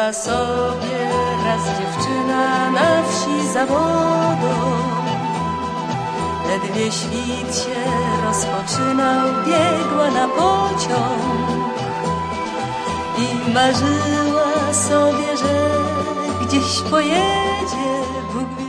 Szła sobie raz dziewczyna na wsi za wodą. Ledwie świt się rozpoczynał, biegła na pociąg i marzyła sobie, że gdzieś pojedzie, Bóg wie